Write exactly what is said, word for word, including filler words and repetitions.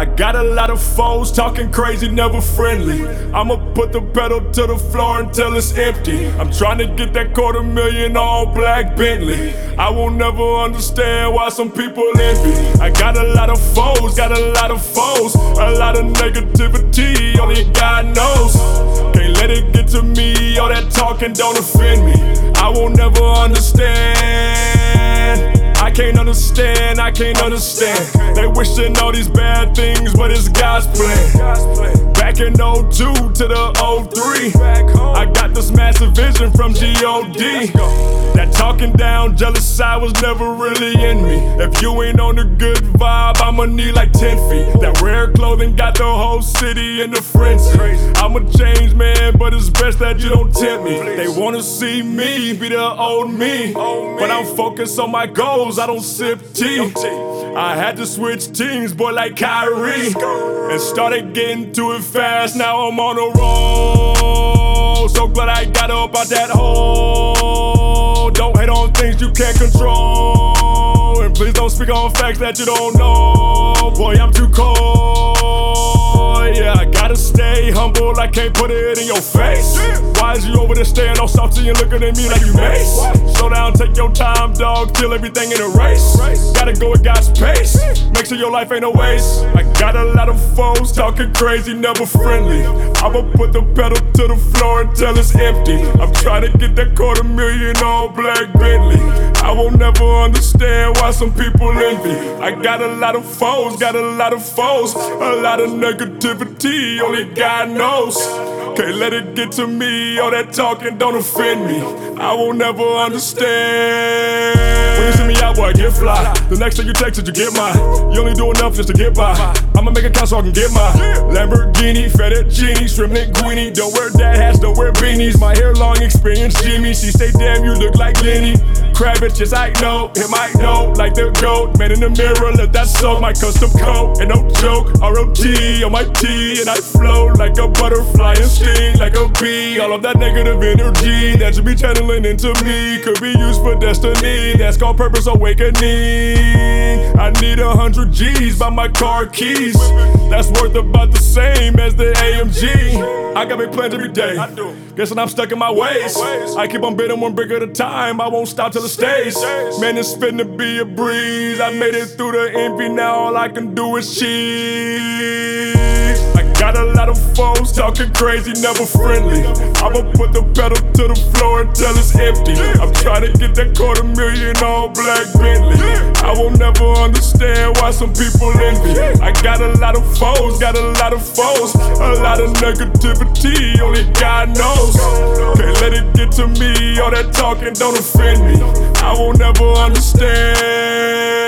I got a lot of foes talking crazy, never friendly. I'ma put the pedal to the floor until it's empty. I'm trying to get that quarter million all black Bentley. I won't never understand why some people envy. I got a lot of foes, got a lot of foes, a lot of negativity, only God knows. Can't let it get to me, all that talking don't offend me. I won't never understand. I can't understand, I can't understand. They wishing all these bad things, but it's God's plan. Back in oh two to the oh three, I got this massive vision from G O D. That talking down, jealous side was never really in me. If you ain't on the good vibe, I'ma need like ten feet. That rare clothing got the whole city in the frenzy. I'm a changed man, but it's best that you don't tempt me. They wanna see me be the old me, but I'm focused on my goals, I don't sip tea. I had to switch teams, boy, like Kyrie, and started getting to it fast. Now I'm on a roll. So glad I got up out that hole. Don't hate on things you can't control, and please don't speak on facts that you don't know. Boy, I'm too cold. Yeah, I gotta stay humble, I can't put it in your face. Why is you over there staring all salty and looking at me like you mace? Slow down, take your time, dog, till everything in a race. Gotta go at God's pace, make sure your life ain't a waste. I got a lot of foes talking crazy, never friendly. I'ma put the pedal to the floor until it's empty. I'm trying to get that quarter million all black Bentley. I won't never understand why some people envy. I got a lot of foes, got a lot of foes, a lot of negativity, only God knows. Can't let it get to me, all that talking don't offend me. I won't never understand. When you see me out, boy, I get fly. The next thing you text it, you get mine. You only do enough just to get by. I'ma make a count so I can get mine. Lamborghini, fettuccine, shrimp linguine. Don't wear dad hats, don't wear beanies. My hair long, experienced Jimmy. She say, damn, you look like Lenny Kravitz, yes I know, hit my note like the goat. Man in the mirror, let that soak, my custom coat. And no joke, R O T on my T. And I float like a butterfly and sting like a bee. All of that negative energy that you be channeling into me could be used for destiny. That's called purpose awakening. I need a hundred G's by my car keys. That's worth about the same as the A M G. I got big plans every day, guessing I'm stuck in my ways. I keep on bidding one brick at a time, I won't stop till it stays. Man, it's finna be a breeze. I made it through the envy, now all I can do is cheese. I got a lot of foes talking crazy, never friendly. I'ma put the pedal to the floor until it's empty. I'm trying to get that quarter million all black Bentley. I won't never understand why some people envy. I got a lot of foes, got a lot of foes, a lot of negativity, only God knows. Can't let it get to me, all that talking don't offend me. I won't never understand.